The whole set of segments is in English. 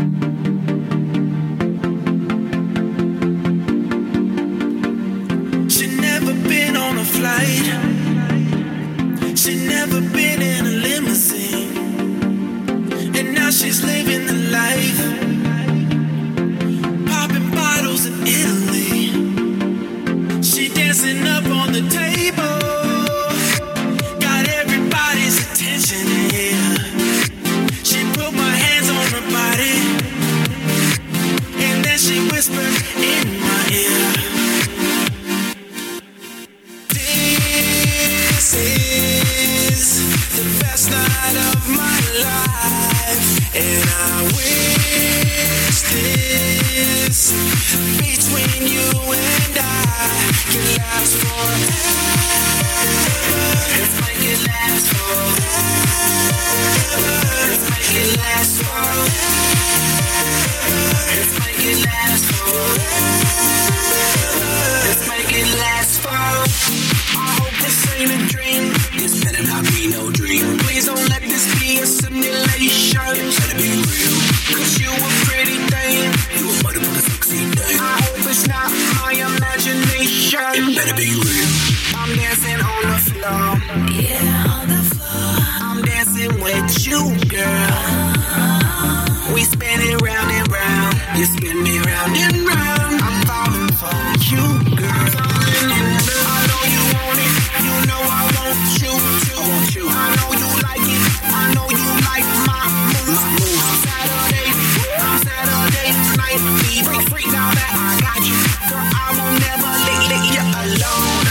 She'd never been on a flight. She'd never been in a limousine. And now she's living the life. Popping bottles in Italy. She dancing up on the table. Got everybody's attention here. She put my hands on her body. And then she whispered in my ear. This is the best night of my life. And I wish this between you and I can last forever. Let's make it last forever. Let's make it last forever. Let's make it last forever. Let's make it last forever. I hope this ain't a dream. This better not be no dream. Please don't let this be a simulation. It better be real. Cause you a pretty thing. You a motherfucking sexy thing. I hope it's not my imagination. It better be real. I'm dancing on the floor. Yeah, on the floor. I'm dancing with you, girl. We spin it round and round. You spin me round and round. I'm falling for you, girl. I know you want it. You know I want you. I want you. I know you like it. I know you like my moves. I'm Saturday night. Be free now that I got you. Girl, I won't never leave you alone.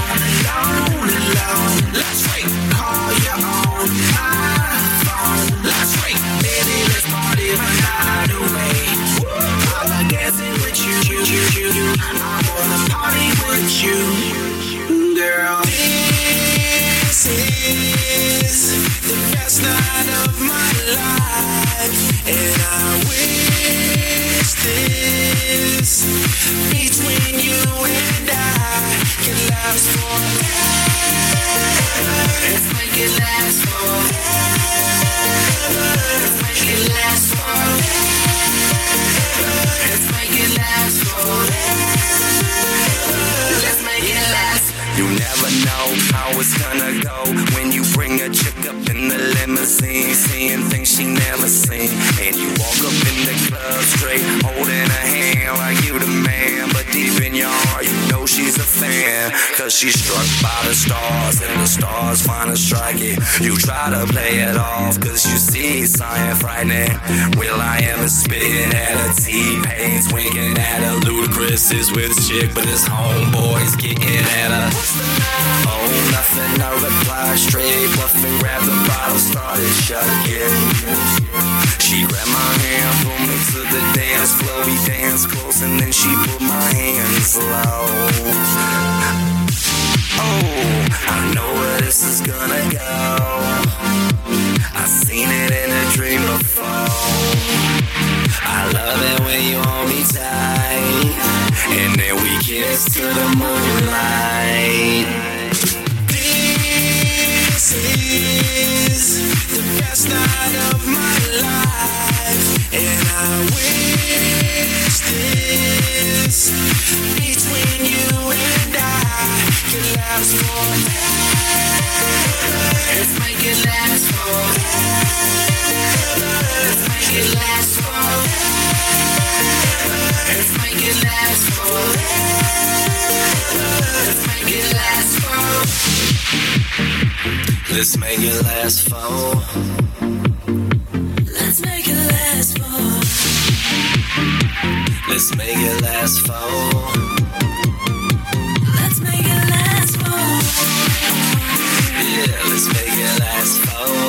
Let's wait. Call you on my phone. Let's wait. Baby, let's party the night away. I like dancing with you. I wanna party with you, girl. This is the best night of my life, and I wish this between you and I can last forever. Let's make it last forever. Let's make it last forever. Let's make it last forever. Let's make it last. You never know how it's gonna go when you bring a chick up in the limousine, seeing things she never seen. And you walk up in the club straight, holding her hand like you the man. But deep in your heart, you know she's a fan. Cause she's struck by the stars, and the stars finally strike it. You try to play it off, cause you see something frightening. Will I am spitting at her, T-Pain's winking at her. Ludacris is with his chick, but his homeboy's getting at her. Oh, nothing, I reply straight, bluffing, grabbed the bottle, started shucking. She grabbed my hand, pulled me to the dance floor. We danced close and then she put my hands low. Oh, I know where this is gonna go. I seen it in a dream before. I love it when you hold me tight, and then we kiss to the moonlight. This is the best night of my life, and I wish this between you and I can last forever. Let's make it last forever. Let's make it last forever. Let's make it last forever. Let's make it last forever. Let's make it last for. Let's make it last for. Let's make it last for. Let's make it last for. Yeah, let's make it last for.